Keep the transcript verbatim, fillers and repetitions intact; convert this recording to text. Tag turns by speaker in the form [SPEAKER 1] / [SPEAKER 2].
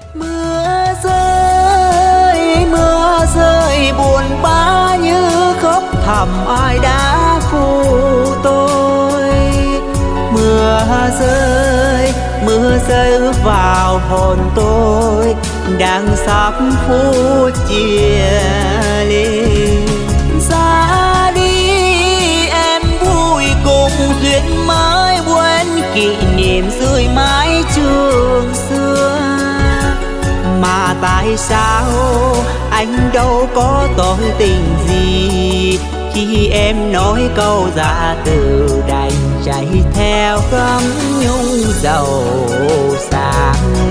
[SPEAKER 1] Mưa rơi, mưa rơi buồn bã như khóc thầm ai đã phụ tôi. Mưa rơi, mưa rơi ướt vào hồn tôi, đang sắp phút chia ly. Ra đi em vui cùng duyên mới, quên kỷ niệm rơi mãi trường xưa. Mà tại sao anh đâu có tội tình gì, khi em nói câu dạ từ đành chạy theo gấm nhung dầu sáng.